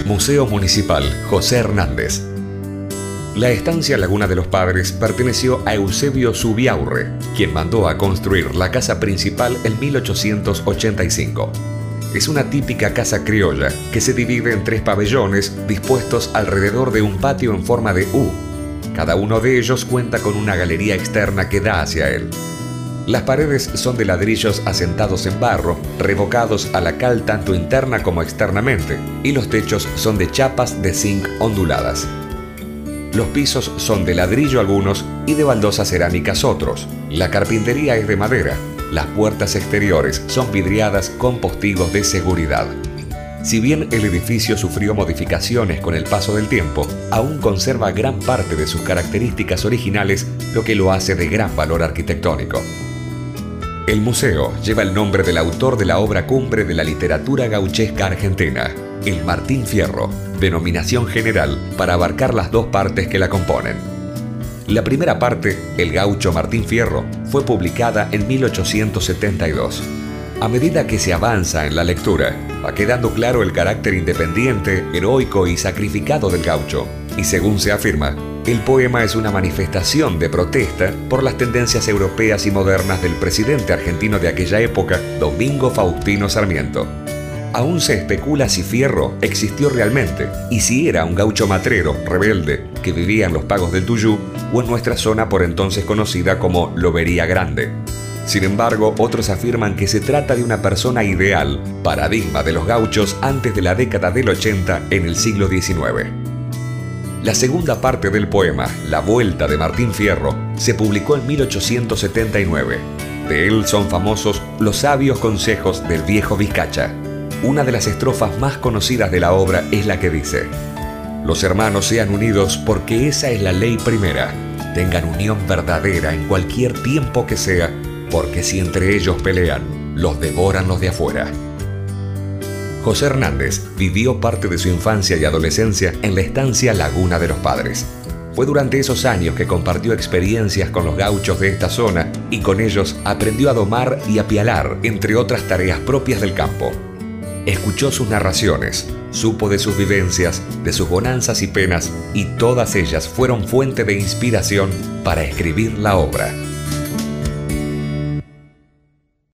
Museo Municipal José Hernández. La estancia Laguna de los Padres perteneció a Eusebio Zubiaurre, quien mandó a construir la casa principal en 1885. Es una típica casa criolla que se divide en 3 pabellones dispuestos alrededor de un patio en forma de U. Cada uno de ellos cuenta con una galería externa que da hacia él. Las paredes son de ladrillos asentados en barro, revocados a la cal tanto interna como externamente, y los techos son de chapas de zinc onduladas. Los pisos son de ladrillo algunos y de baldosas cerámicas otros. La carpintería es de madera. Las puertas exteriores son vidriadas con postigos de seguridad. Si bien el edificio sufrió modificaciones con el paso del tiempo, aún conserva gran parte de sus características originales, lo que lo hace de gran valor arquitectónico. El museo lleva el nombre del autor de la obra cumbre de la literatura gauchesca argentina, el Martín Fierro, denominación general para abarcar las 2 partes que la componen. La primera parte, El gaucho Martín Fierro, fue publicada en 1872. A medida que se avanza en la lectura, va quedando claro el carácter independiente, heroico y sacrificado del gaucho, y según se afirma, el poema es una manifestación de protesta por las tendencias europeas y modernas del presidente argentino de aquella época, Domingo Faustino Sarmiento. Aún se especula si Fierro existió realmente y si era un gaucho matrero, rebelde, que vivía en los pagos del Tuyú o en nuestra zona por entonces conocida como Lobería Grande. Sin embargo, otros afirman que se trata de una persona ideal, paradigma de los gauchos antes de la década del 80 en el siglo XIX. La segunda parte del poema, La Vuelta de Martín Fierro, se publicó en 1879. De él son famosos los sabios consejos del viejo Vizcacha. Una de las estrofas más conocidas de la obra es la que dice: los hermanos sean unidos porque esa es la ley primera. Tengan unión verdadera en cualquier tiempo que sea, porque si entre ellos pelean, los devoran los de afuera. José Hernández vivió parte de su infancia y adolescencia en la estancia Laguna de los Padres. Fue durante esos años que compartió experiencias con los gauchos de esta zona y con ellos aprendió a domar y a pialar, entre otras tareas propias del campo. Escuchó sus narraciones, supo de sus vivencias, de sus bonanzas y penas, y todas ellas fueron fuente de inspiración para escribir la obra.